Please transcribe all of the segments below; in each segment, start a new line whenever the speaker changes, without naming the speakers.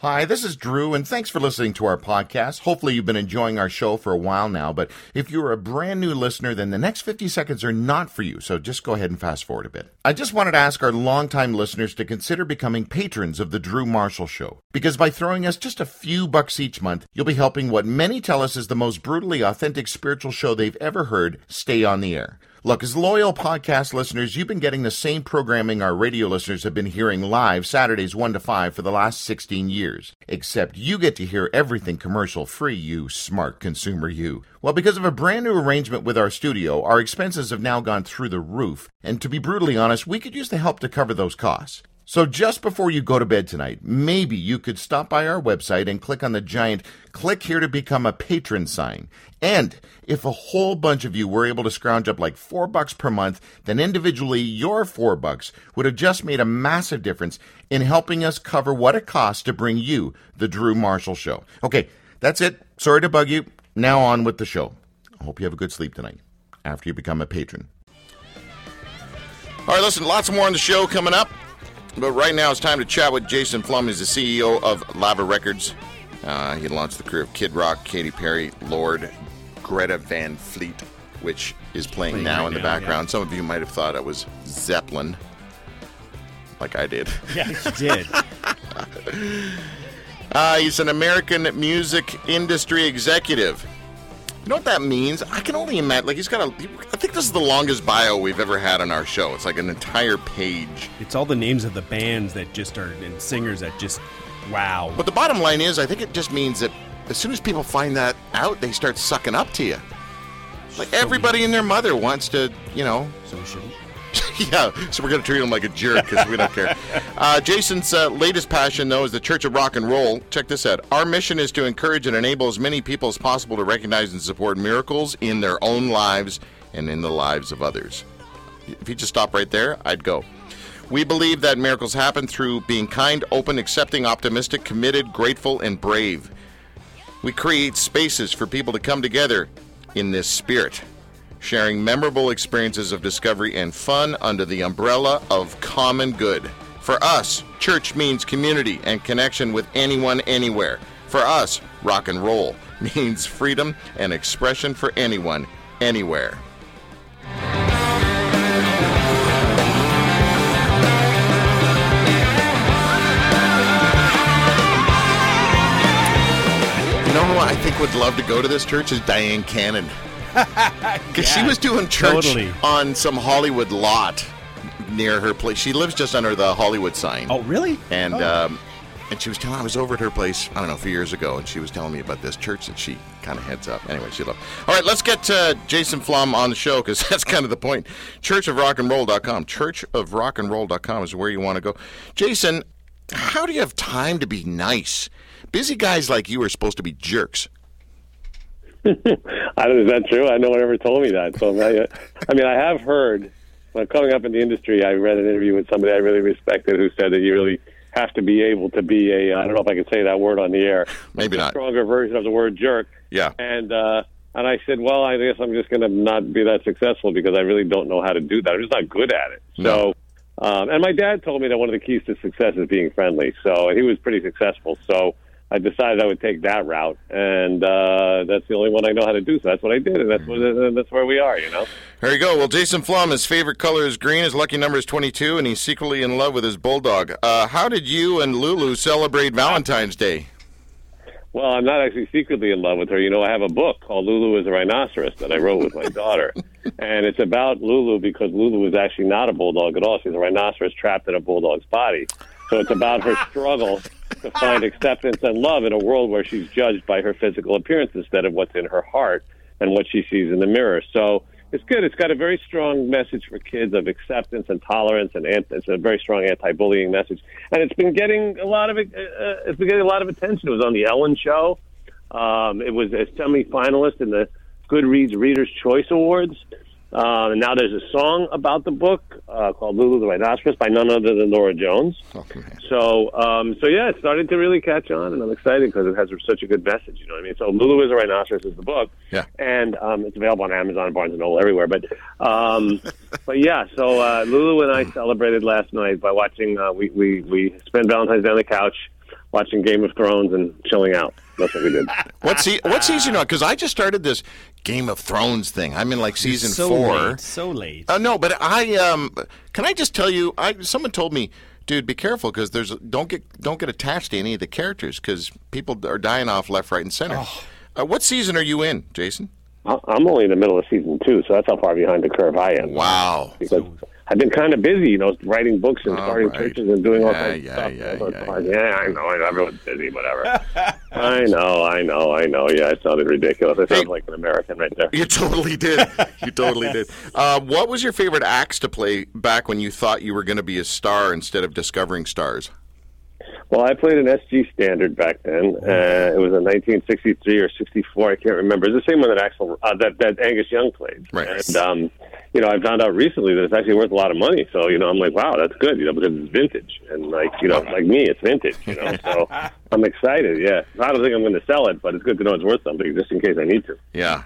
Hi, this is Drew, and thanks for listening to our podcast. Hopefully you've been enjoying our show for a while now, but if you're a brand new listener, then the next 50 seconds are not for you, so just go ahead and fast forward a bit. I just wanted to ask our longtime listeners to consider becoming patrons of The Drew Marshall Show, because by throwing us just a few bucks each month, you'll be helping what many tell us is the most brutally authentic spiritual show they've ever heard stay on the air. Look, as loyal podcast listeners, you've been getting the same programming our radio listeners have been hearing live Saturdays 1 to 5 for the last 16 years. Except you get to hear everything commercial-free, you smart consumer, you. Well, because of a brand new arrangement with our studio, our expenses have now gone through the roof. And to be brutally honest, we could use the help to cover those costs. So just before you go to bed tonight, maybe you could stop by our website and click on the giant "Click here to become a patron" sign. And if a whole bunch of you were able to scrounge up like $4 per month, then individually your $4 would have just made a massive difference in helping us cover what it costs to bring you the Drew Marshall Show. Okay, that's it. Sorry to bug you. Now on with the show. I hope you have a good sleep tonight after you become a patron. All right, listen, lots more on the show coming up. But right now it's time to chat with Jason Flum. He's the CEO of Lava Records. He launched the career of Kid Rock, Katy Perry, Lorde, Greta Van Fleet, which is playing now in the background. Yeah. Some of you might have thought it was Zeppelin, like I did.
Yeah, you did.
He's an American music industry executive. You know what that means? I can only imagine. Like, I think this is the longest bio we've ever had on our show. It's like an entire page.
It's all the names of the bands that just are, and singers that just, wow.
But the bottom line is, I think it just means that as soon as people find that out, they start sucking up to you. Like, everybody and their mother wants to, you know.
So we shouldn't.
Yeah, so we're going to treat him like a jerk because we don't care. Jason's latest passion, though, is the Church of Rock and Roll. Check this out. Our mission is to encourage and enable as many people as possible to recognize and support miracles in their own lives and in the lives of others. If you just stop right there, I'd go. We believe that miracles happen through being kind, open, accepting, optimistic, committed, grateful, and brave. We create spaces for people to come together in this spirit, sharing memorable experiences of discovery and fun under the umbrella of common good. For us, church means community and connection with anyone, anywhere. For us, rock and roll means freedom and expression for anyone, anywhere. You know who I think would love to go to this church is Diane Cannon. Because she was doing church on some Hollywood lot near her place. She lives just under the Hollywood sign.
Oh, really?
And and she was telling, I was over at her place, I don't know, a few years ago, and she was telling me about this church that she kind of heads up. Anyway, she loved. All right, let's get Jason Flum on the show, because that's kind of the point. Churchofrockandroll.com. Churchofrockandroll.com is where you want to go. Jason, how do you have time to be nice? Busy guys like you are supposed to be jerks.
I don't know, is that true? No one ever told me that. So I have heard, when coming up in the industry, I read an interview with somebody I really respected who said that you really have to be able to be I don't know if I can say that word on the air.
Maybe not.
A stronger version of the word jerk.
Yeah.
And I said, well, I guess I'm just going to not be that successful because I really don't know how to do that. I'm just not good at it.
No.
So, and my dad told me that one of the keys to success is being friendly. So he was pretty successful. So I decided I would take that route, and that's the only one I know how to do. So that's what I did, and that's where we are, you know.
There you go. Well, Jason Flum, his favorite color is green. His lucky number is 22, and he's secretly in love with his bulldog. How did you and Lulu celebrate Valentine's Day?
Well, I'm not actually secretly in love with her. You know, I have a book called Lulu is a Rhinoceros that I wrote with my daughter, and it's about Lulu because Lulu is actually not a bulldog at all. She's a rhinoceros trapped in a bulldog's body. So it's about her struggle to find acceptance and love in a world where she's judged by her physical appearance instead of what's in her heart and what she sees in the mirror. So it's good. It's got a very strong message for kids of acceptance and tolerance, and it's a very strong anti-bullying message. And it's been getting a lot of attention. It was on the Ellen Show. It was a semi-finalist in the Goodreads Reader's Choice Awards. And now there's a song about the book called Lulu the Rhinoceros by none other than Laura Jones.
Okay.
So yeah, it's starting to really catch on, and I'm excited because it has such a good message. You know what I mean? So Lulu is a Rhinoceros is the book,
yeah,
and it's available on Amazon, Barnes & Noble, everywhere. But yeah, so Lulu and I celebrated last night by watching. We spent Valentine's Day on the couch watching Game of Thrones and chilling out. That's what we did.
What season? Because I just started this Game of Thrones thing. I'm in like season 4.
So late.
No, but can I just tell you? Someone told me, dude, be careful because don't get attached to any of the characters because people are dying off left, right, and center. What season are you in, Jason?
I'm only in the middle of season 2, so that's how far behind the curve I am.
Wow.
Because I've been kind of busy, writing books and starting churches and doing all kinds of stuff. Yeah, I know. Everyone's busy, whatever. I know. Yeah, I sounded ridiculous. I sound like an American right there.
You totally did. What was your favorite acts to play back when you thought you were going to be a star instead of discovering stars?
Well, I played an SG Standard back then. It was a 1963 or 64. I can't remember. It's the same one that Angus Young played.
Right.
And I found out recently that it's actually worth a lot of money. So I'm like, wow, that's good. Because it's vintage, and like me, it's vintage. So I'm excited. Yeah, I don't think I'm going to sell it, but it's good to know it's worth something just in case I need to.
Yeah.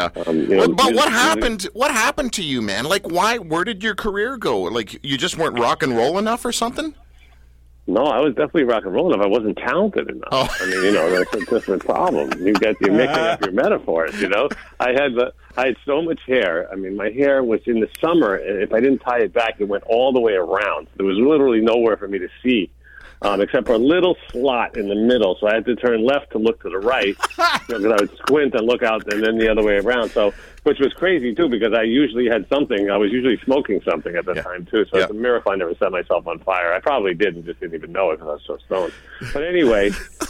But what happened? What happened to you, man? Like, why? Where did your career go? Like, you just weren't rock and roll enough or something?
No, I was definitely rock and roll enough. I wasn't talented enough.
Oh.
I mean, that's a different problem. You're mixing up your metaphors. I had so much hair. I mean, my hair was in the summer, and if I didn't tie it back, it went all the way around. There was literally nowhere for me to see, except for a little slot in the middle. So I had to turn left to look to the right because I would squint and look out, and then the other way around. So, which was crazy too, because I usually had something. I was usually smoking something at the time too. So it's a miracle I never set myself on fire. I probably did and just didn't even know it because I was so stoned. But anyway,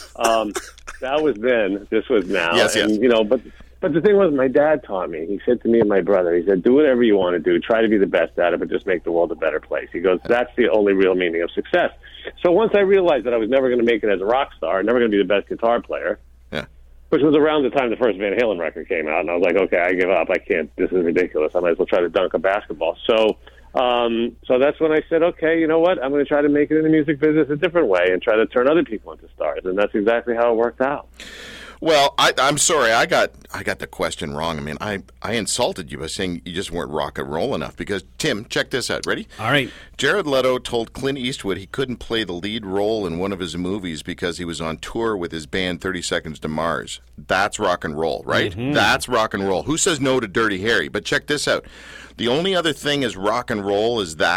that was then. This was now.
Yes.
But the thing was, my dad taught me. He said to me and my brother, he said, do whatever you want to do. Try to be the best at it, but just make the world a better place. He goes, that's the only real meaning of success. So once I realized that I was never going to make it as a rock star, never going to be the best guitar player, which was around the time the first Van Halen record came out, and I was like, okay, I give up. I can't. This is ridiculous. I might as well try to dunk a basketball. So that's when I said, okay, you know what? I'm going to try to make it in the music business a different way and try to turn other people into stars. And that's exactly how it worked out.
Well, I'm sorry, I got the question wrong. I mean, I insulted you by saying you just weren't rock and roll enough because, Tim, check this out. Ready?
All right.
Jared Leto told Clint Eastwood he couldn't play the lead role in one of his movies because he was on tour with his band 30 Seconds to Mars. That's rock and roll, right? Mm-hmm. That's rock and roll. Who says no to Dirty Harry? But check this out. The only other thing as rock and roll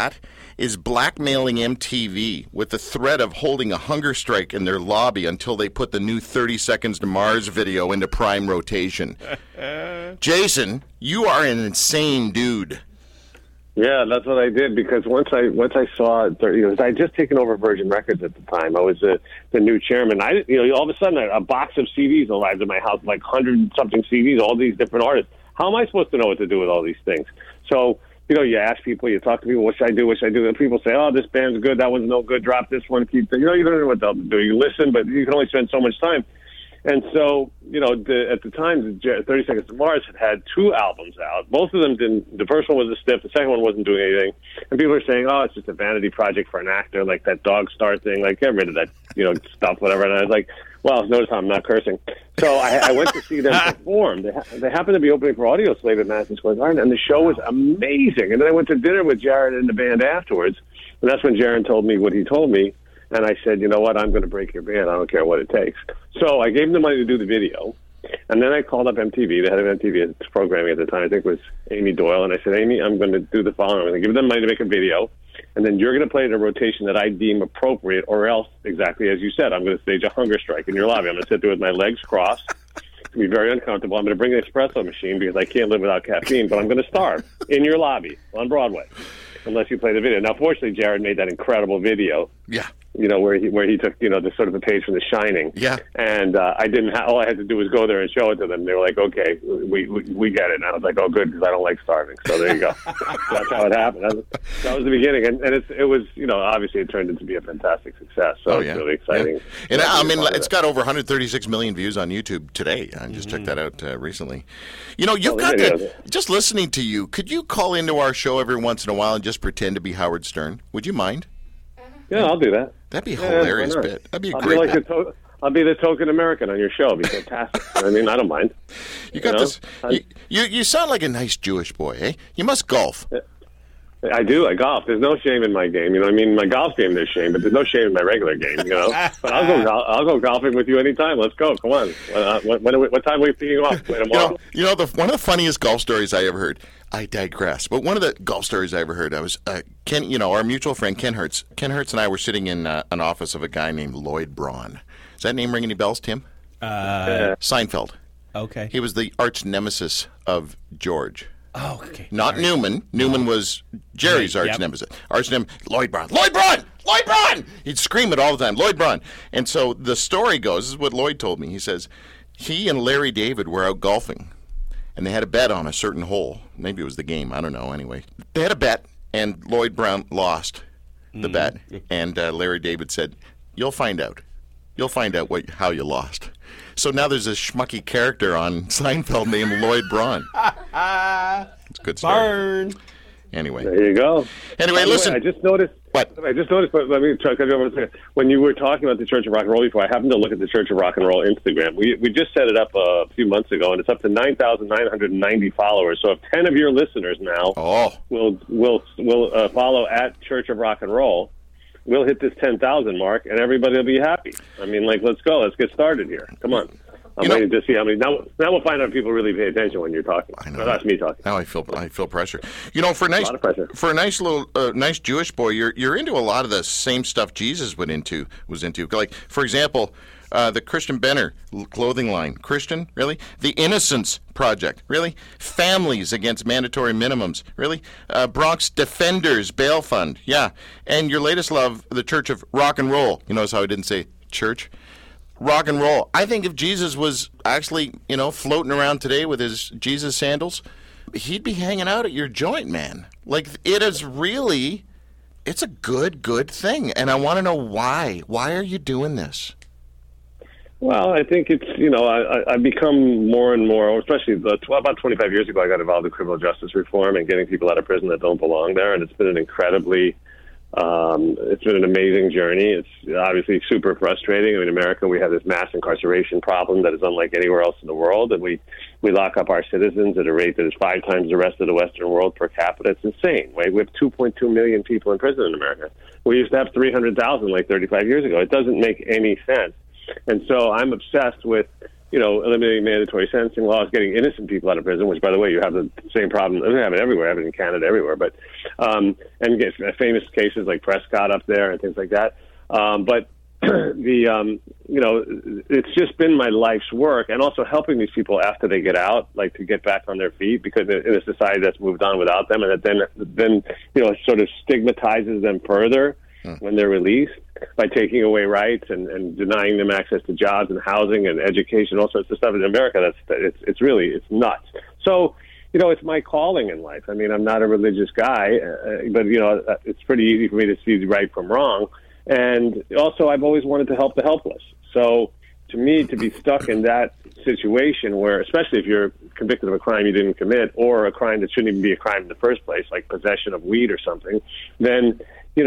is blackmailing MTV with the threat of holding a hunger strike in their lobby until they put the new 30 Seconds to Mars video into prime rotation. Jason, you are an insane dude.
Yeah, that's what I did because once I saw it, I had just taken over Virgin Records at the time. I was the new chairman. All of a sudden a box of CDs arrived at my house, like 100-something CDs, all these different artists. How am I supposed to know what to do with all these things? So, you ask people, you talk to people, what should I do? And people say, oh, this band's good, that one's no good, drop this one, keep the, you don't know what they'll do. You listen, but you can only spend so much time. And so, at the time, 30 Seconds to Mars had 2 albums out. Both of them didn't, the first one was a stiff, the second one wasn't doing anything. And people are saying, oh, it's just a vanity project for an actor, like that Dog Star thing, like get rid of that, stuff, whatever. And I was like, well, notice how I'm not cursing. So I went to see them perform. They happened to be opening for Audioslave at Madison Square Garden, and the show was amazing. And then I went to dinner with Jared and the band afterwards, and that's when Jared told me what he told me. And I said, you know what, I'm going to break your band. I don't care what it takes. So I gave him the money to do the video. And then I called up MTV. The head of MTV programming at the time, I think, was Amy Doyle. And I said, Amy, I'm going to do the following. I'm going to give them money to make a video. And then you're going to play it in a rotation that I deem appropriate, or else, exactly as you said, I'm going to stage a hunger strike in your lobby. I'm going to sit there with my legs crossed. It's going to be very uncomfortable. I'm going to bring an espresso machine because I can't live without caffeine, but I'm going to starve in your lobby on Broadway unless you play the video. Now, fortunately, Jared made that incredible video.
Yeah.
Where he took, the sort of a page from The Shining. Yeah. And I didn't all I had to do was go there and show it to them. They were like, okay, we get it. And I was like, oh, good, because I don't like starving. So there you go. That's how it happened. That was the beginning. And it was, obviously it turned into be a fantastic success. So it's really exciting.
Yeah. And I mean, it's got over 136 million views on YouTube today. I just checked that out recently. You've got just listening to you, could you call into our show every once in a while and just pretend to be Howard Stern? Would you mind?
Yeah, I'll do that.
That'd be a hilarious bit. That'd be a great bit.
I'll be the token American on your show. It'd be fantastic. I mean, I don't mind.
You got this. You sound like a nice Jewish boy, eh? You must golf.
I do. I golf. There's no shame in my game. You know what I mean? In my golf game, there's shame, but there's no shame in my regular game, you know? But I'll go golfing with you anytime. Let's go. Come on. What time are we teeing off? Tomorrow?
One of the funniest golf stories I ever heard, I digress, but one of the golf stories I ever heard, I was, Ken, our mutual friend Ken Hertz. Ken Hertz and I were sitting in an office of a guy named Lloyd Braun. Does that name ring any bells, Tim? Seinfeld.
Okay.
He was the arch nemesis of George.
Oh, okay.
Not Newman. Newman was Jerry's arch nemesis. Lloyd Braun. Lloyd Braun! Lloyd Braun! He'd scream it all the time. Lloyd Braun. And so the story goes, this is what Lloyd told me. He says, he and Larry David were out golfing, and they had a bet on a certain hole. Maybe it was the game. I don't know. Anyway, they had a bet, and Lloyd Braun lost the bet. And Larry David said, you'll find out. You'll find out how you lost. So now there's a schmucky character on Seinfeld named Lloyd Braun. It's a good story.
Burn.
Anyway.
There you go.
Anyway, listen.
I just noticed.
What?
But let me try to cut you over a second. When you were talking about the Church of Rock and Roll before, I happened to look at the Church of Rock and Roll Instagram. We just set it up a few months ago, and it's up to 9,990 followers. So if 10 of your listeners now will follow at Church of Rock and Roll, we'll hit this 10,000 mark, and everybody will be happy. I mean, let's go. Let's get started here. Come on. I'm waiting to see how many. Now we'll find out if people really pay attention when you're talking.
I know.
No, that's me talking.
Now I feel pressure. For a nice,
a lot of pressure.
For a nice little nice Jewish boy, you're into a lot of the same stuff Jesus was into. Like, for example, the Christian Benner clothing line. Christian, really? The Innocence Project, really? Families Against Mandatory Minimums, really? Bronx Defenders Bail Fund, yeah. And your latest love, the Church of Rock and Roll. You notice how I didn't say church? Rock and roll. I think if Jesus was actually, floating around today with his Jesus sandals, he'd be hanging out at your joint, man. Like, it's a good thing. And I want to know why. Why are you doing this?
Well, I think it's, I've become more and more, especially about 25 years ago, I got involved in criminal justice reform and getting people out of prison that don't belong there. And it's been it's been an amazing journey. It's obviously super frustrating. I mean, in America, we have this mass incarceration problem that is unlike anywhere else in the world, and we lock up our citizens at a rate that is 5 times the rest of the Western world per capita. It's insane. Right? We have 2.2 million people in prison in America. We used to have 300,000 like 35 years ago. It doesn't make any sense. And so I'm obsessed with eliminating mandatory sentencing laws, getting innocent people out of prison, which, by the way, you have the same problem. I have it everywhere. I have it in Canada everywhere. But and get famous cases like Prescott up there and things like that. But it's just been my life's work, and also helping these people after they get out, like to get back on their feet, because in a society that's moved on without them, and that then sort of stigmatizes them further when they're released by taking away rights and denying them access to jobs and housing and education, all sorts of stuff. In America, it's nuts. So, it's my calling in life. I mean, I'm not a religious guy, but, it's pretty easy for me to see right from wrong. And also, I've always wanted to help the helpless. So, to me, to be stuck in that situation where, especially if you're convicted of a crime you didn't commit, or a crime that shouldn't even be a crime in the first place, like possession of weed or something, then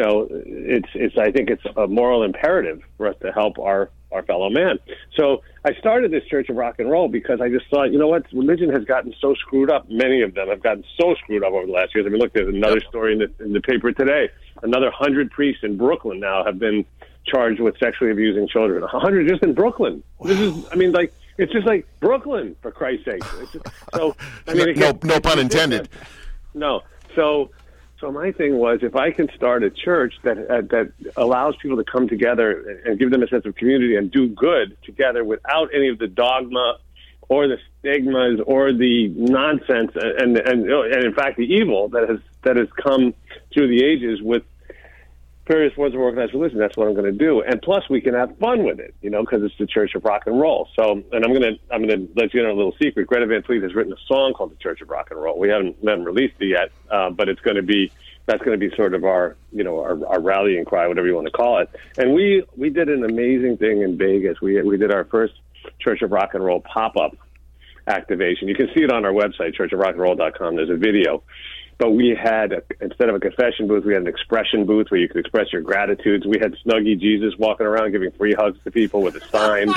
I think it's a moral imperative for us to help our fellow man. So I started this Church of Rock and Roll because I just thought, religion has gotten so screwed up. Many of them have gotten so screwed up over the last years. I mean, look, there's another story in the paper today. Another 100 priests in Brooklyn now have been charged with sexually abusing children. 100 just in Brooklyn. Wow. It's just like Brooklyn, for Christ's sake. No
pun intended.
No. So my thing was, if I can start a church that allows people to come together and give them a sense of community and do good together without any of the dogma or the stigmas or the nonsense and in fact the evil that has come through the ages with various forms of organized religion, that's what I'm going to do. And plus, we can have fun with it, because it's the Church of Rock and Roll. So, and I'm going to let you know a little secret. Greta Van Fleet has written a song called the Church of Rock and Roll. We haven't released it yet, but that's going to be sort of our rallying cry, whatever you want to call it. And we did an amazing thing in Vegas. We did our first Church of Rock and Roll pop-up activation. You can see it on our website, churchofrockandroll.com. There's a video. But we had, instead of a confession booth, we had an expression booth where you could express your gratitudes. We had Snuggie Jesus walking around giving free hugs to people with a sign.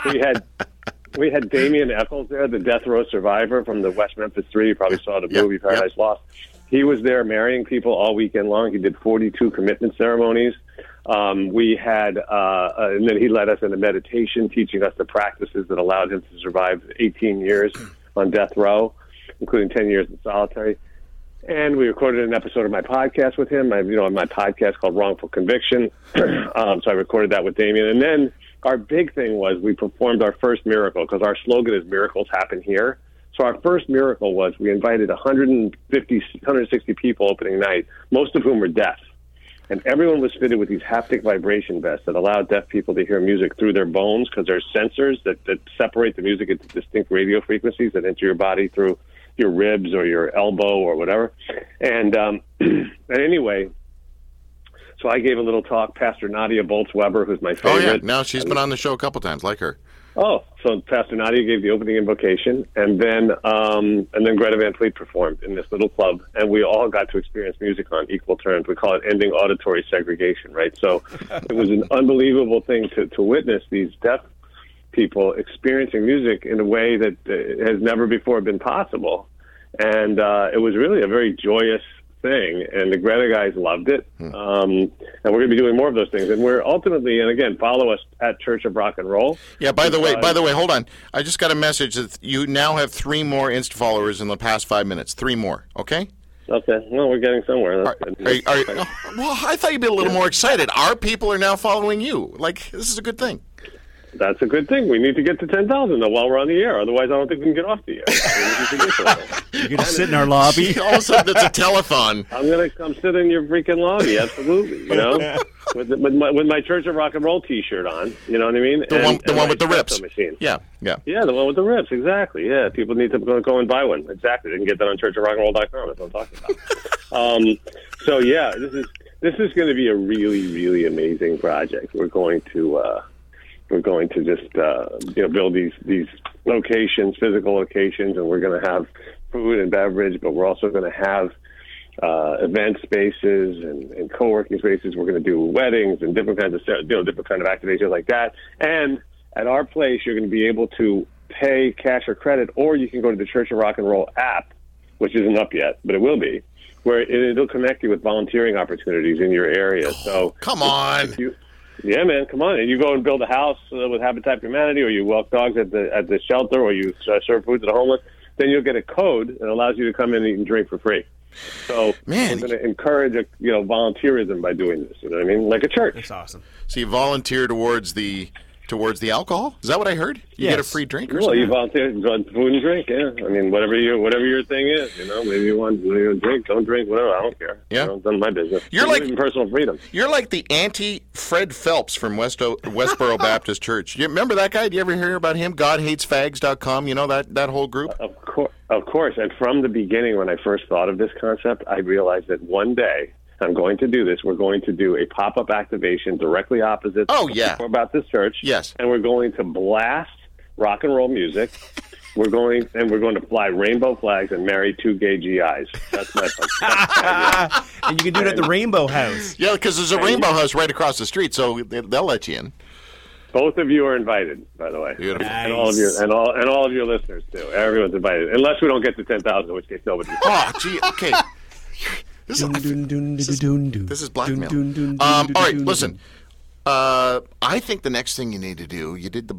We had Damien Eccles there, the death row survivor from the West Memphis 3. You probably saw the movie Paradise Lost. He was there marrying people all weekend long. He did 42 commitment ceremonies. We had, and then he led us into meditation, teaching us the practices that allowed him to survive 18 years on death row, including 10 years in solitary. And we recorded an episode of my podcast with him. My podcast called Wrongful Conviction. So I recorded that with Damien. And then our big thing was we performed our first miracle, because our slogan is "Miracles Happen Here." So our first miracle was we invited 160 people opening night, most of whom were deaf. And everyone was fitted with these haptic vibration vests that allowed deaf people to hear music through their bones, because there's sensors that separate the music into distinct radio frequencies that enter your body through your ribs or your elbow or whatever. And anyway, so I gave a little talk. Pastor Nadia Boltz-Weber, who's my favorite.
Oh, yeah. No, she's been on the show a couple times, like her.
Oh, so Pastor Nadia gave the opening invocation, and then Greta Van Fleet performed in this little club, and we all got to experience music on equal terms. We call it ending auditory segregation, right? So it was an unbelievable thing to witness these deaf people experiencing music in a way that has never before been possible, and it was really a very joyous thing, and the Greta guys loved it. And we're going to be doing more of those things. And we're ultimately, and again, follow us at Church of Rock and Roll.
Yeah, by the way, hold on. I just got a message that you now have 3 more Insta followers in the past 5 minutes. 3 more, okay?
Okay. Well, we're getting somewhere. That's good.
Well, I thought you'd be a little more excited. Our people are now following you. Like, this is a good thing.
That's a good thing. We need to get to 10,000 though while we're on the air. Otherwise, I don't think we can get off the air.
You're going to sit in our lobby?
All of a sudden, it's a telethon.
I'm going to come sit in your freaking lobby. Absolutely. You know, with my Church of Rock and Roll T-shirt on. You know what I mean?
The one with the rips.
Machine.
Yeah.
Yeah, the one with the rips. Exactly. Yeah, people need to go and buy one. Exactly. They can get that on churchofrockandroll.com. That's what I'm talking about. So yeah, this is going to be a really, really amazing project. We're going to just build these locations, physical locations, and we're going to have food and beverage, but we're also going to have event spaces and co-working spaces. We're going to do weddings and different kinds of activations like that. And at our place, you're going to be able to pay cash or credit, or you can go to the Church of Rock and Roll app, which isn't up yet, but it will be, where it'll connect you with volunteering opportunities in your area. So
come on.
Yeah, man, come on. And you go and build a house with Habitat for Humanity, or you walk dogs at the shelter, or you serve food to the homeless, then you'll get a code that allows you to come in and eat and drink for free. So
man,
we're going to encourage volunteerism by doing this. You know what I mean? Like a church.
That's awesome.
So you volunteer towards the alcohol? Is that what I heard? You get a free drink or something?
Well, you volunteer food and drink, yeah. I mean, whatever your thing is, maybe you want to drink, don't drink, whatever, I don't care.
Yeah.
It's none of my business.
You're like
personal freedom.
You're like the anti-Fred Phelps from Westboro Baptist Church. You remember that guy? Do you ever hear about him? GodHatesFags.com, you know that whole group?
Of course. And from the beginning, when I first thought of this concept, I realized that one day I'm going to do this. We're going to do a pop-up activation directly opposite the Baptist Church.
Yes.
And we're going to blast rock and roll music. We're going to fly rainbow flags and marry 2 gay GIs. That's my plan.
And you can do it at the Rainbow House.
Yeah, because there's a Rainbow House right across the street, so they'll let you in.
Both of you are invited, by the way.
Beautiful.
Nice.
And all of your listeners too. Everyone's invited, unless we don't get to 10,000, in which case nobody.
Oh, gee, okay. This is blackmail. All right, listen. I think the next thing you need to do, you did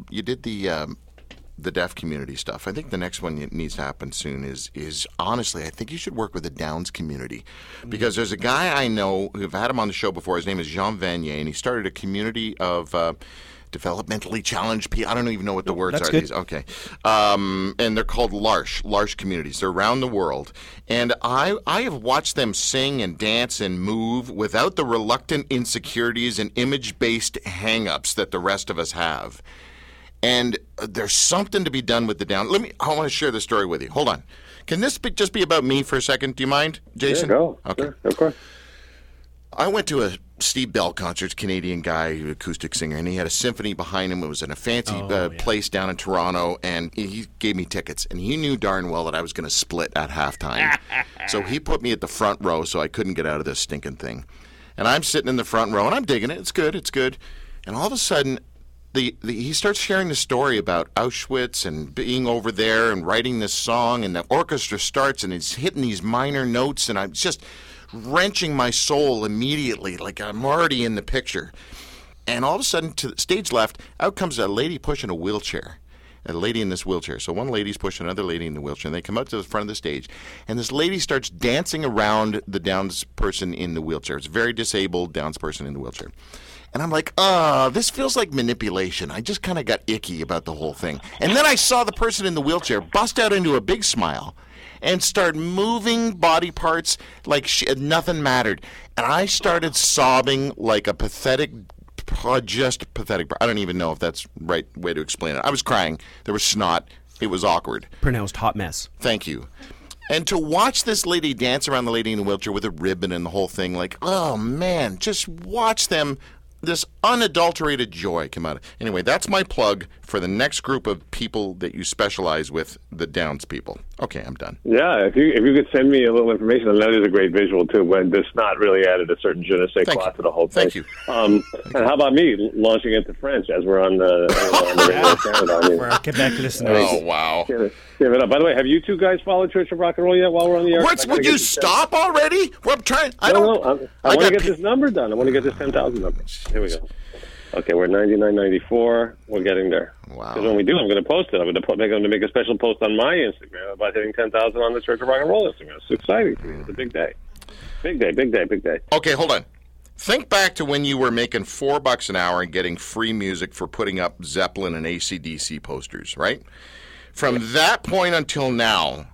the deaf community stuff. I think the next one that needs to happen soon is honestly, I think you should work with the Downs community, because there's a guy I know who've had him on the show before. His name is Jean Vanier, and he started a community of developmentally challenged people. I don't even know what the words are.
Good.
Okay. And they're called L'Arche communities. They're around the world. And I have watched them sing and dance and move without the reluctant insecurities and image-based hang-ups that the rest of us have. And there's something to be done with the Down. I want to share this story with you. Hold on. Can this just be about me for a second? Do you mind, Jason?
Yeah, go.
Okay.
Sure, of course.
I went to a Steve Bell concert, Canadian guy, acoustic singer, and he had a symphony behind him. It was in a fancy place down in Toronto, and he gave me tickets, and he knew darn well that I was going to split at halftime. So he put me at the front row so I couldn't get out of this stinking thing. And I'm sitting in the front row, and I'm digging it. It's good. And all of a sudden, he starts sharing the story about Auschwitz and being over there and writing this song, and the orchestra starts and it's hitting these minor notes, and I'm just wrenching my soul immediately, like I'm already in the picture. And all of a sudden, to the stage left, out comes a lady pushing a wheelchair. A lady in this wheelchair. So one lady's pushing another lady in the wheelchair, and they come out to the front of the stage, and this lady starts dancing around the Downs person in the wheelchair. It's a very disabled Downs person in the wheelchair. And I'm like, this feels like manipulation. I just kind of got icky about the whole thing. And then I saw the person in the wheelchair bust out into a big smile and start moving body parts like nothing mattered. And I started sobbing like a pathetic, just pathetic. I don't even know if that's the right way to explain it. I was crying. There was snot. It was awkward.
Pronounced hot mess.
Thank you. And to watch this lady dance around the lady in the wheelchair with a ribbon and the whole thing, like, oh, man, just watch them. This unadulterated joy come out. Anyway, that's my plug for the next group of people that you specialize with, the Downs people. Okay, I'm done.
Yeah, if you could send me a little information, and that is a great visual too. When the snot really added a certain je ne sais quoi to the whole thing.
Thank you.
And how about me launching into French as we're on the radio in Canada? I mean,
For our Quebec listeners.
Oh, wow.
Give it up. By the way, have you two guys followed Church of Rock and Roll yet while we're on the air?
Would you stop already? Well, I'm trying. I
want to get this number done. I want to get this 10,000 number. Here we go. Okay, we're at 99.94. We're getting there.
Wow.
Because when we do, I'm going to post it. I'm going to make a special post on my Instagram about hitting 10,000 on the Church of Rock and Roll Instagram. It's exciting for me. It's a big day. Big day, big day, big day.
Okay, hold on. Think back to when you were making $4 an hour and getting free music for putting up Zeppelin and AC/DC posters, right? From that point until now,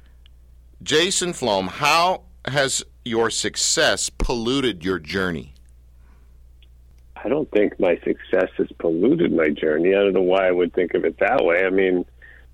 Jason Flom, how has your success polluted your journey?
I don't think my success has polluted my journey. I don't know why I would think of it that way. I mean,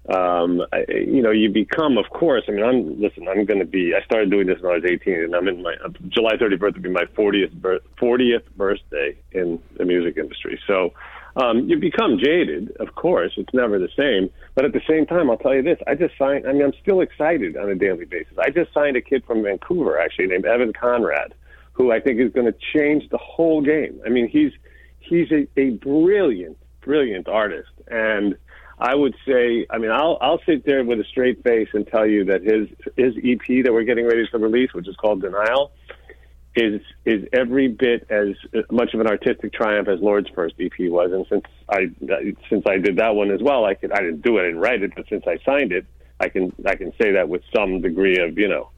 you become, of course, I started doing this when I was 18, and I'm in my, July 31st would be my 40th birthday in the music industry. So you become jaded, of course. It's never the same. But at the same time, I'll tell you this. I'm still excited on a daily basis. I just signed a kid from Vancouver, actually, named Evan Conrad, who I think is going to change the whole game. I mean, he's a brilliant, brilliant artist. And I would say, I mean, I'll sit there with a straight face and tell you that his EP that we're getting ready to release, which is called Denial, is every bit as much of an artistic triumph as Lord's first EP was. And since I did that one as well, I didn't do it, I didn't write it, but since I signed it, I can say that with some degree of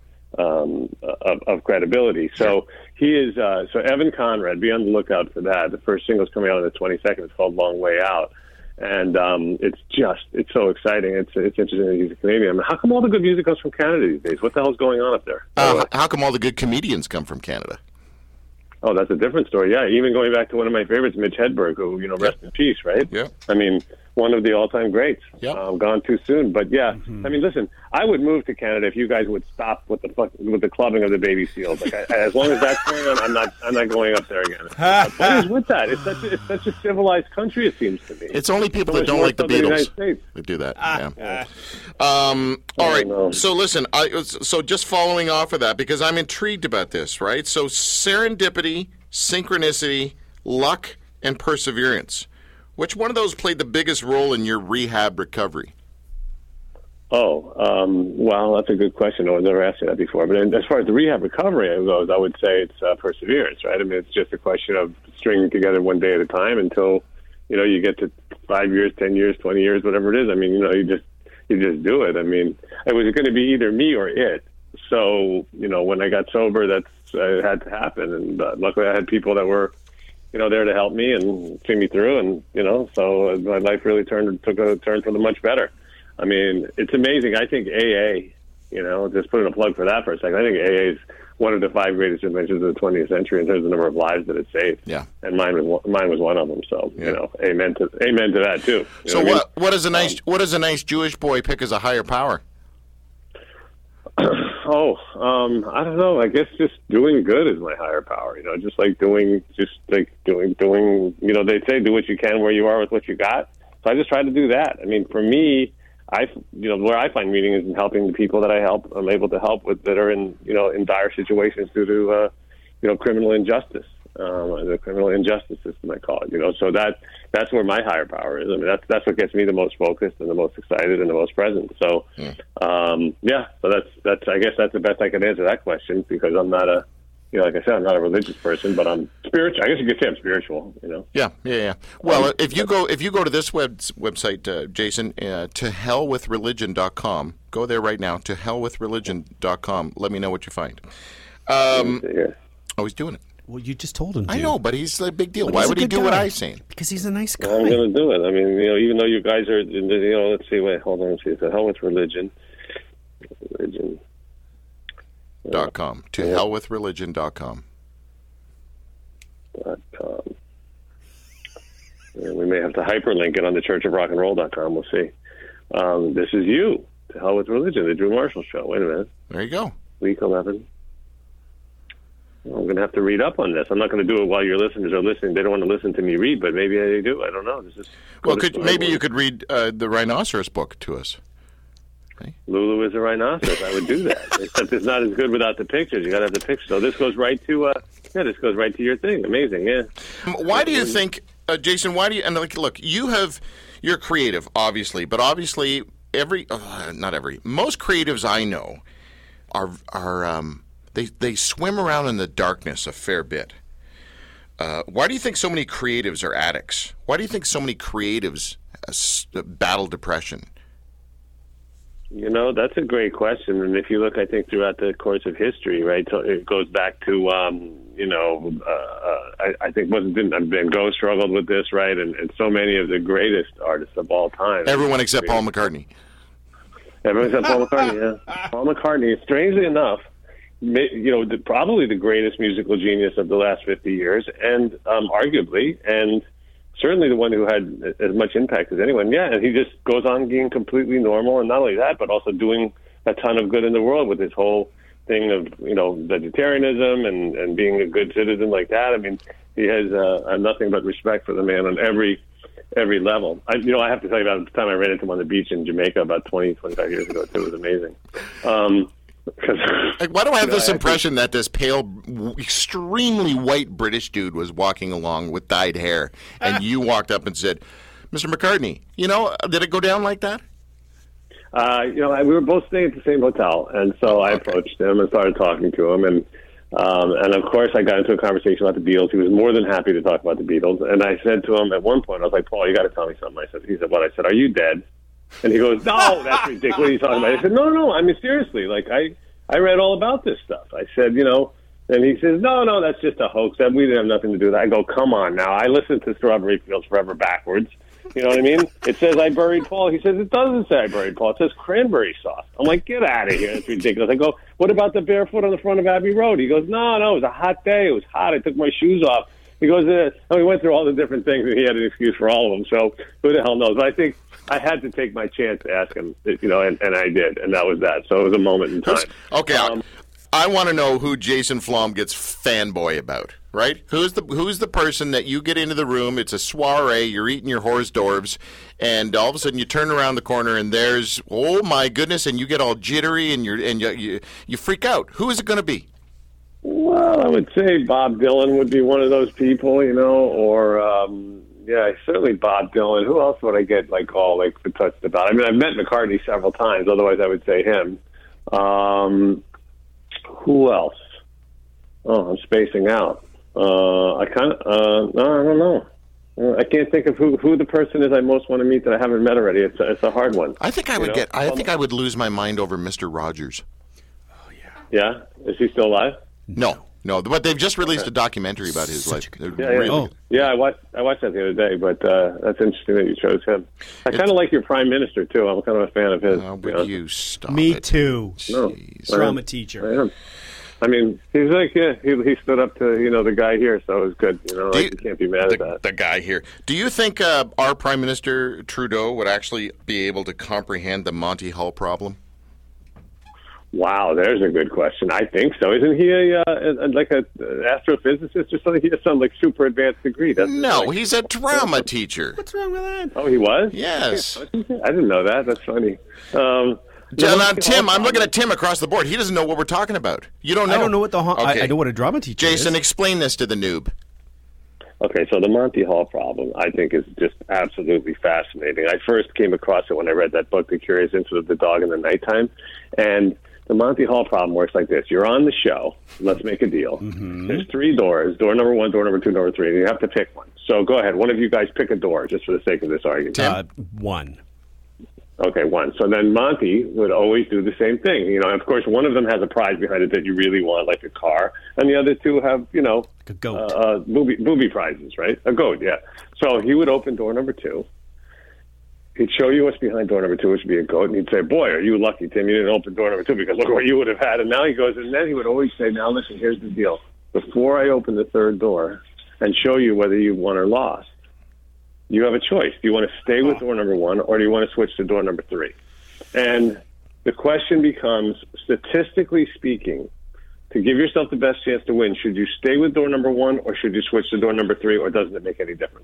of credibility. So he is. So Evan Conrad, be on the lookout for that. The first single's coming out on the 22nd. It's called Long Way Out. And it's so exciting. It's interesting that he's a Canadian. I mean, how come all the good music comes from Canada these days? What the hell's going on up there?
How come all the good comedians come from Canada?
Oh, that's a different story. Yeah, even going back to one of my favorites, Mitch Hedberg, who, rest in peace, right?
Yeah.
I mean, one of the all-time greats.
Yeah.
Gone too soon. But yeah, I mean, listen, I would move to Canada if you guys would stop with the clubbing of the baby seals. Like, as long as that's going on, I'm not going up there again. What is with that? It's such a civilized country, it seems to me.
It's only people that don't like the Beatles that do that. All right. So listen, so just following off of that, because I'm intrigued about this, right? So serendipity, synchronicity, luck, and perseverance. Which one of those played the biggest role in your rehab recovery?
Well, that's a good question. No one's ever asked me that before. But as far as the rehab recovery goes, I would say it's perseverance, right? I mean, it's just a question of stringing together one day at a time until, you get to 5 years, 10 years, 20 years, whatever it is. I mean, you just do it. I mean, it was going to be either me or it. So, when I got sober, it had to happen. And luckily I had people that were, there to help me and see me through. And, so my life really took a turn for the much better. I mean, it's amazing. I think AA, just putting a plug for that for a second, I think AA is one of the 5 greatest inventions of the 20th century in terms of the number of lives that it saved. Yeah. And mine was one of them. So, amen to that too.
So what does a nice Jewish boy pick as a higher power?
I don't know. I guess just doing good is my higher power. Just doing. They say do what you can where you are with what you got. So I just try to do that. I mean, for me, where I find meaning is in helping the people that I'm able to help with that are in dire situations due to criminal injustice. the criminal injustice system, I call it. You know, so that's where my higher power is. I mean, that's what gets me the most focused and the most excited and the most present. So, so that's I guess that's the best I can answer that question, because I'm not a, you know, like I said, I'm not a religious person, but I'm spiritual. I guess you could say I'm spiritual, you know.
Yeah. Well, if you go to this website, Jason, tohellwithreligion.com, go there right now, tohellwithreligion.com. Let me know what you find. Oh, he's doing it.
Well, you just told him to.
I know, but he's a big deal.
But
Why
he's
would
a
he
good
do what
guy.
I'm saying?
Because he's a nice guy.
I'm going to do it. I mean, you know, even though you guys are, you know, let's see, wait, hold on, let's see. To hell with religion.
.com. tohellwithreligion.com.
.com. Yeah, we may have to hyperlink it on the churchofrockandroll.com. We'll see. This is you. To hell with religion, the Drew Marshall Show. Wait a minute.
There you go.
Week 11. Well, I'm going to have to read up on this. I'm not going to do it while your listeners are listening. They don't want to listen to me read, but maybe they do. I don't know. This is
well, maybe you could read the Rhinoceros book to us. Okay.
Lulu is a rhinoceros. I would do that. Except it's not as good without the pictures. You got to have the pictures. So this goes right to this goes right to your thing. Amazing, yeah.
Why do you think, Jason? Why do you? And look, you're creative, obviously, but obviously most creatives I know are they swim around in the darkness a fair bit. Why do you think so many creatives are addicts? Why do you think so many creatives battle depression?
You know, that's a great question. And if you look, I think, throughout the course of history, right, so it goes back to, I think Van Gogh struggled with this, right, and so many of the greatest artists of all time.
Everyone except Paul McCartney.
Everyone except Paul McCartney, yeah. Paul McCartney, strangely enough, you know, probably the greatest musical genius of the last 50 years, and arguably, and certainly the one who had as much impact as anyone. Yeah, and he just goes on being completely normal, and not only that, but also doing a ton of good in the world with his whole thing of, you know, vegetarianism and being a good citizen like that. I mean, he has nothing but respect for the man on every level. I have to tell you about the time I ran into him on the beach in Jamaica about 25 years ago. It was amazing.
Why do I have this impression that this pale, extremely white British dude was walking along with dyed hair, and you walked up and said, "Mr. McCartney, you know, did it go down like that?"
We were both staying at the same hotel, and so I approached him and started talking to him, and of course I got into a conversation about the Beatles. He was more than happy to talk about the Beatles, and I said to him at one point, I was like, "Paul, you got to tell me something." He said, "What?" I said, "Are you dead?" And he goes, "No, that's ridiculous. What are you talking about?" I said, No. I mean, seriously, like, I read all about this stuff. I said, you know, and he says, no, that's just a hoax. That we didn't have nothing to do with that. I go, come on now. I listened to Strawberry Fields Forever backwards. You know what I mean? It says I buried Paul. He says, it doesn't say I buried Paul. It says cranberry sauce. I'm like, get out of here. It's ridiculous. I go, what about the barefoot on the front of Abbey Road? He goes, no, it was a hot day. It was hot. I took my shoes off. He goes, and we went through all the different things, and he had an excuse for all of them. So who the hell knows? But I think I had to take my chance to ask him, you know, and I did, and that was that. So it was a moment in time.
Okay, I want to know who Jason Flom gets fanboy about, right? Who's the person that you get into the room, it's a soiree, you're eating your hors d'oeuvres, and all of a sudden you turn around the corner and there's, oh my goodness, and you get all jittery and you freak out. Who is it going to be?
Well, I would say Bob Dylan would be one of those people, you know, or certainly Bob Dylan. Who else would I get all touched about? I mean, I've met McCartney several times. Otherwise, I would say him. Who else? Oh, I'm spacing out. I don't know. I can't think of who the person is I most want to meet that I haven't met already. It's a hard one.
I think I would lose my mind over Mr. Rogers.
Oh yeah.
Yeah, is he still alive?
No, but they've just released a documentary about his life.
Yeah, I watched that the other day, but that's interesting that you chose him. I kind of like your prime minister, too. I'm kind of a fan of his.
Oh, but you stop
Me
it.
too.
Jeez.
Drama teacher.
I mean, he's like, he stood up to, you know, the guy here, so it was good. You know, you can't be mad at that.
The guy here. Do you think our Prime Minister Trudeau would actually be able to comprehend the Monty Hall problem?
Wow, there's a good question. I think so. Isn't he like an astrophysicist or something? He has some super advanced degree.
No, he's a drama teacher.
What's wrong with that?
Oh, he was?
Yes.
I didn't know that. That's funny.
Tim, I'm looking at Tim across the board. He doesn't know what we're talking about. You don't know.
I don't know what the
Okay.
I know what a drama teacher
Jason,
is.
explain this to the noob.
Okay, so the Monty Hall problem, I think, is just absolutely fascinating. I first came across it when I read that book, The Curious Interest of the Dog in the Nighttime. And the Monty Hall problem works like this. You're on the show. Let's make a deal. Mm-hmm. There's 3 doors, door number 1, door number 2, door 3, and you have to pick one. So go ahead. One of you guys pick a door, just for the sake of this argument.
1.
Okay, 1. So then Monty would always do the same thing. You know, of course, one of them has a prize behind it that you really want, like a car, and the other 2 have, you know,
like a goat.
booby prizes, right? A goat, yeah. So he would open door number 2. He'd show you what's behind door number 2, which would be a goat, and he'd say, "Boy, are you lucky, Tim, you didn't open door number 2 because look what you would have had." And now he goes, and then he would always say, "Now listen, here's the deal. Before I open the 3rd door and show you whether you won or lost, you have a choice. Do you want to stay with door number 1, or do you want to switch to door number 3? And the question becomes, statistically speaking, to give yourself the best chance to win, should you stay with door number 1, or should you switch to door number 3, or doesn't it make any difference?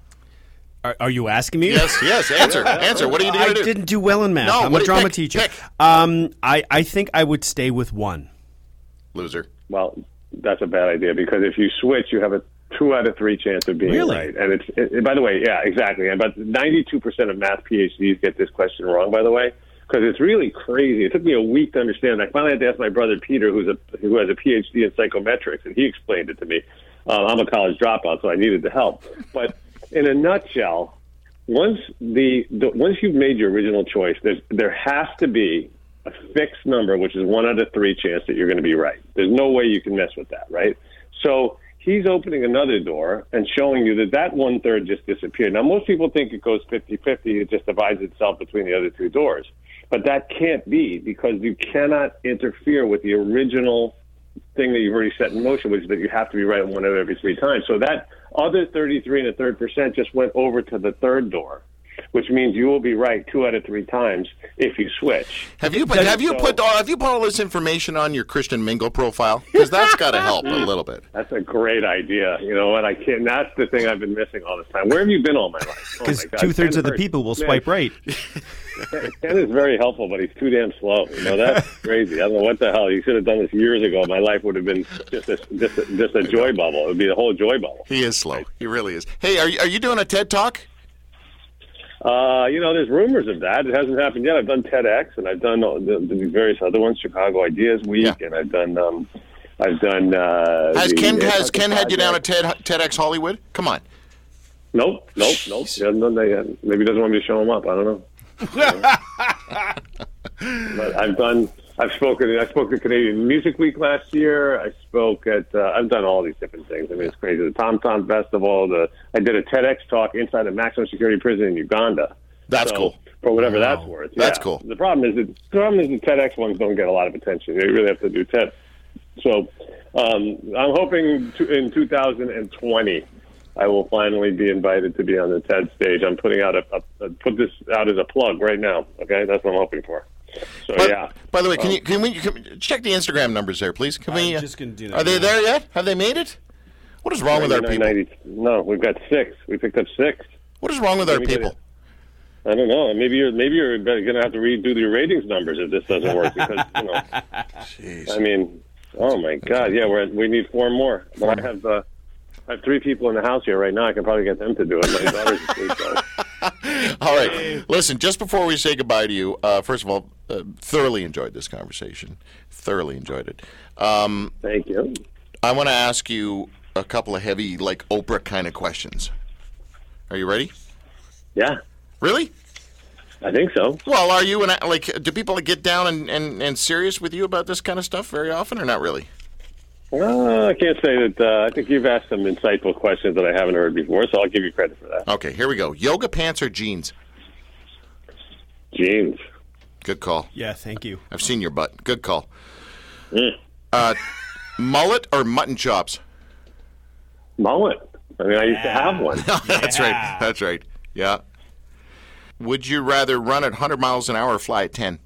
Are you asking me?
Yes. Answer. What are you going to do?
I didn't do well in math.
No,
I'm a drama teacher.
Pick.
I think I would stay with 1.
Loser.
Well, that's a bad idea, because if you switch, you have a 2 out of 3 chance of being right. And it's by the way, yeah, exactly. And but 92% of math PhDs get this question wrong, by the way, because it's really crazy. It took me a week to understand. I finally had to ask my brother Peter, who has a PhD in psychometrics, and he explained it to me. I'm a college dropout, so I needed the help. But in a nutshell, once you've made your original choice, there has to be a fixed number, which is 1 out of 3 chance that you're going to be right. There's no way you can mess with that, right? So he's opening another door and showing you that 1/3 just disappeared. Now, most people think it goes 50-50. It just divides itself between the other 2 doors. But that can't be, because you cannot interfere with the original thing that you've already set in motion, which is that you have to be right 1 out of every 3 times. So that other 33 1/3% just went over to the 3rd door, which means you will be right 2 out of 3 times if you switch.
Have you put all this information on your Christian Mingle profile? Because that's got to help a little bit.
That's a great idea. You know what? I can't. That's the thing I've been missing all this time. Where have you been all my life?
Because 2/3 of the people will swipe right.
Ken is very helpful, but he's too damn slow. You know, that's crazy. I don't know what the hell. You should have done this years ago. My life would have been just a joy bubble. It would be a whole joy bubble.
He is slow. He really is. Hey, are you doing a TED Talk?
You know, there's rumors of that. It hasn't happened yet. I've done TEDx, and I've done the various other ones, Chicago Ideas Week, and I've done. Has
Ken had you down at TEDx Hollywood? Come on.
Nope. He hasn't done that yet. Maybe he doesn't want me to show him up. I don't know. But I spoke at Canadian Music Week last year. I spoke at, I've done all these different things. I mean, it's crazy. The Tom Tom Festival, I did a TEDx talk inside a maximum security prison in Uganda.
That's cool.
For whatever that's worth.
That's cool.
The problem is the TEDx ones don't get a lot of attention. You really have to do TED. So I'm hoping in 2020, I will finally be invited to be on the TED stage. I'm putting out put this out as a plug right now. Okay, that's what I'm hoping for. So yeah.
By the way, can we check the Instagram numbers there, please?
I'm just going to do that.
Are they there yet? Have they made it? What is wrong with our people?
No, we've got 6. We picked up 6.
What is wrong with our people?
I don't know. Maybe you're going to have to redo your ratings numbers if this doesn't work. Because
Jeez.
I mean, oh my God, yeah, we need 4 more. But I have 3 people in the house here right now. I can probably get them to do it. My daughter's asleep, so.
All right. Listen, just before we say goodbye to you, first of all, thoroughly enjoyed this conversation. Thoroughly enjoyed it.
Thank you.
I want to ask you a couple of heavy, like Oprah kind of questions. Are you ready?
Yeah.
Really?
I think so.
Well, are you, do people get down and serious with you about this kind of stuff very often, or not really?
Well, I can't say that. I think you've asked some insightful questions that I haven't heard before, so I'll give you credit for that.
Okay, here we go. Yoga pants or jeans?
Jeans.
Good call.
Yeah, thank you.
I've seen your butt. Good call. Mullet or mutton chops?
Mullet. I mean, I used to have one.
That's right. That's right. Yeah. Would you rather run at 100 miles an hour or fly at 10?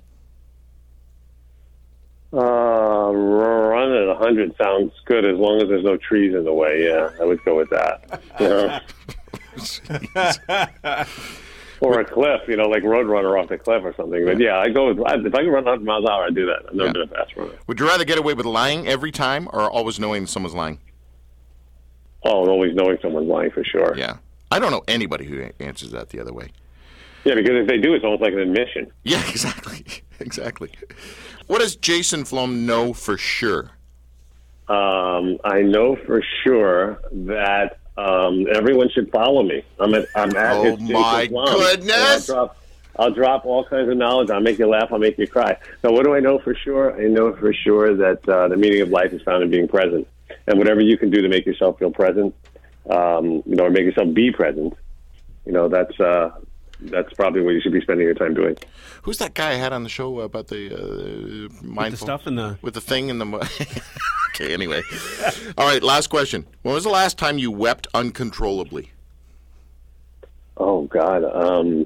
Run at 100 sounds good as long as there's no trees in the way. Yeah, I would go with that. You know? Or a cliff, like Roadrunner off the cliff or something. But yeah, if I can run 100 miles an hour, I'd do that. I've never been a fast runner.
Would you rather get away with lying every time or always knowing someone's lying?
Oh, and always knowing someone's lying for sure.
Yeah. I don't know anybody who answers that the other way.
Yeah, because if they do, it's almost like an admission.
Yeah, exactly. Exactly. What does Jason Flom know for sure?
I know for sure that everyone should follow me. I'm at
Oh my goodness!
I'll drop all kinds of knowledge. I'll make you laugh. I'll make you cry. Now, what do I know for sure? I know for sure that the meaning of life is found in being present, and whatever you can do to make yourself feel present, or make yourself be present, that's probably what you should be spending your time doing.
Who's that guy I had on the show about the mindful
With the stuff in the...
with the thing in the? Okay, anyway. All right, last question. When was the last time you wept uncontrollably?
Oh God. The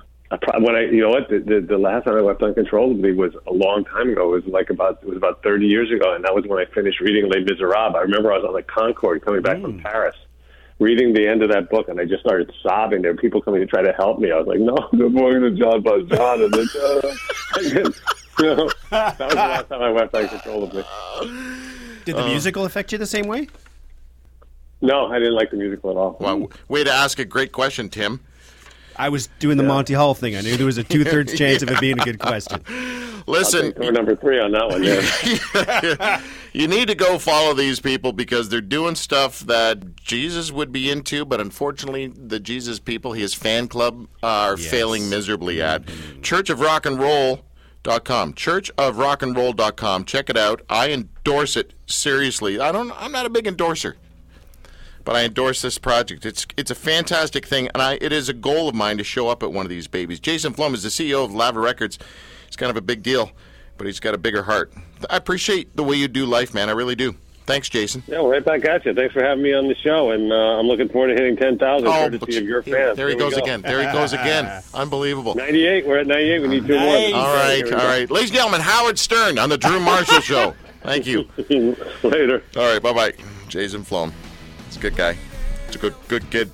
last time I wept uncontrollably was a long time ago. It was about 30 years ago, and that was when I finished reading Les Miserables. I remember I was on the Concorde coming back from Paris, reading the end of that book, and I just started sobbing. There were people coming to try to help me. I was like, "No, good morning to John Valjean." And then, that was the last time I wept uncontrollably.
Did the musical affect you the same way?
No, I didn't like the musical at all.
Well, way to ask a great question, Tim.
I was doing the Monty Hall thing. I knew there was a 2/3 chance of it being a good question.
Listen,
we're number 3 on that one. Yeah.
You need to go follow these people because they're doing stuff that Jesus would be into, but unfortunately, the Jesus people, his fan club, are failing miserably at. ChurchofRockandRoll.com. ChurchofRockandRoll.com. Check it out. I endorse it seriously. I'm not a big endorser, but I endorse this project. It's a fantastic thing, and it is a goal of mine to show up at one of these babies. Jason Flom is the CEO of Lava Records. It's kind of a big deal, but he's got a bigger heart. I appreciate the way you do life, man. I really do. Thanks, Jason.
Yeah, well, right back at you. Thanks for having me on the show, and I'm looking forward to hitting 10,000 courtesy of your fans.
There he goes again. There he goes again. Unbelievable.
98. We're at 98. We need 2 more.
All right. Ladies and gentlemen, Howard Stern on the Drew Marshall Show. Thank you.
Later.
All right, bye-bye. Jason Flom. He's a good guy. He's a good kid.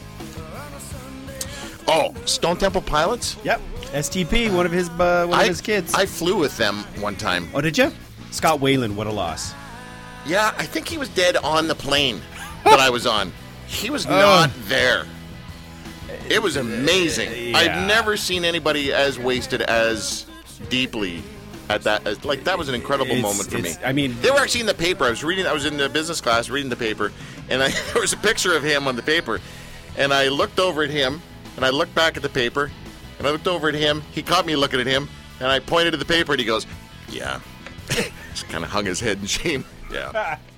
Oh, Stone Temple Pilots?
Yep. STP, one of his kids.
I flew with them one time.
Oh, did you? Scott Wayland, what a loss.
Yeah, I think he was dead on the plane that I was on. He was not there. It was amazing.
Yeah.
I've never seen anybody as wasted as deeply at that. That was an incredible moment for me.
I mean,
they were actually in the paper. I was in the business class reading the paper, and there was a picture of him on the paper, and I looked over at him, and I looked back at the paper, and I looked over at him. He caught me looking at him, and I pointed to the paper, and he goes, "Yeah." Just kind of hung his head in shame. Yeah.